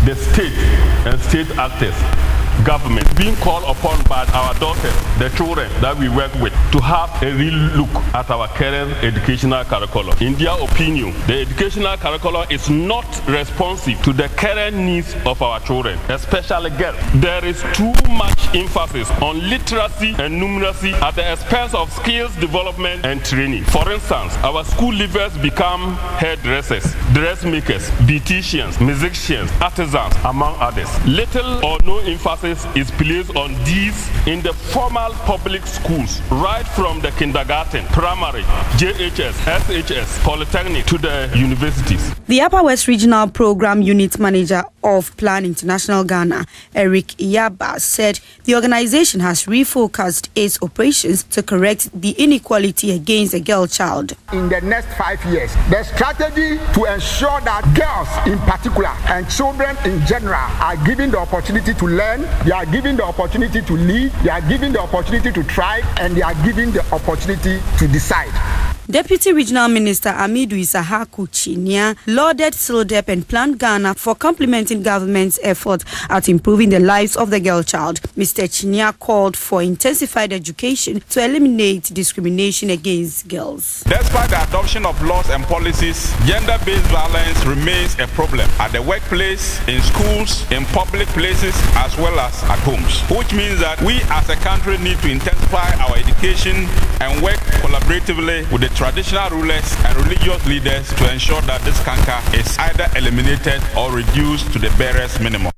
the state and state actors, government, being called upon by our daughters, the children that we work with, to have a real look at our current educational curriculum. In their opinion, the educational curriculum is not responsive to the current needs of our children, especially girls. There is too much emphasis on literacy and numeracy at the expense of skills development and training. For instance, our school leavers become hairdressers, dressmakers, beauticians, musicians, artisans, among others. Little or no emphasis is placed on these in the formal public schools, right from the kindergarten, primary, JHS, SHS, polytechnic to the universities. The Upper West Regional Program Unit Manager of Plan International Ghana, Eric Iyaba, said the organization has refocused its operations to correct the inequality against the girl child. In the next 5 years, the strategy to ensure that girls in particular and children in general are given the opportunity to learn, they are given the opportunity to lead, they are given the opportunity to thrive, and they are given the opportunity to decide. Deputy Regional Minister Amidu Isahaku Chinia lauded SILDEP and Plan Ghana for complementing government's effort at improving the lives of the girl child. Mr. Chinia called for intensified education to eliminate discrimination against girls. Despite the adoption of laws and policies, gender-based violence remains a problem at the workplace, in schools, in public places, as well as at homes, which means that we as a country need to intensify our education and work collaboratively with the traditional rulers and religious leaders to ensure that this canker is either eliminated or reduced to the barest minimum.